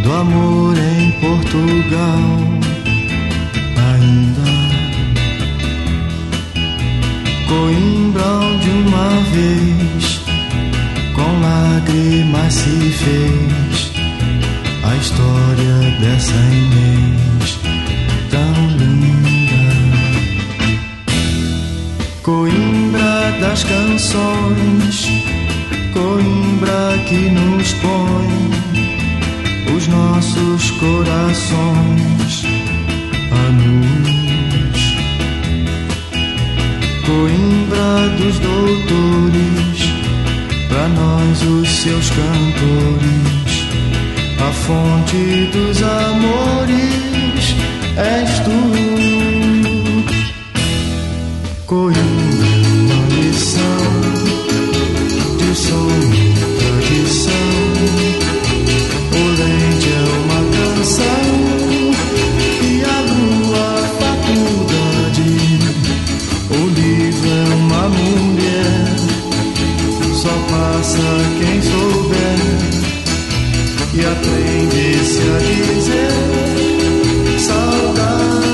do amor em Portugal ainda. Coimbra de uma vez com lágrimas se fez a história dessa Inês tão linda. Coimbra das canções, Coimbra que nos põe os nossos corações a luz. Coimbra dos doutores, pra nós os seus cantores, a fonte dos amores és tu. Coimbra, uma lição de sonho e tradição. Olente é uma canção e a lua faculdade. O livro é uma mulher, só passa quem souber e aprende-se a dizer saudade.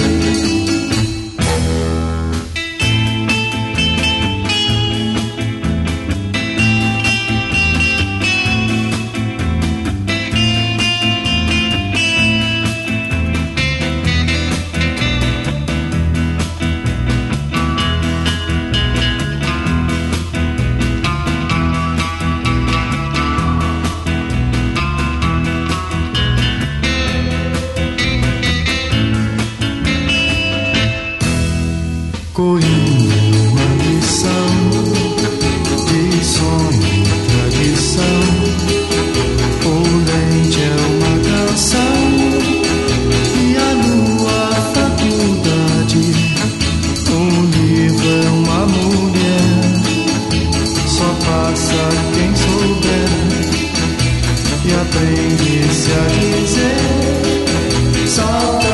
Coimbra, uma lição de sonho e tradição. Olente é uma canção e a lua faculdade. Um livro é uma mulher, só passa quem souber e aprende-se a dizer saudade.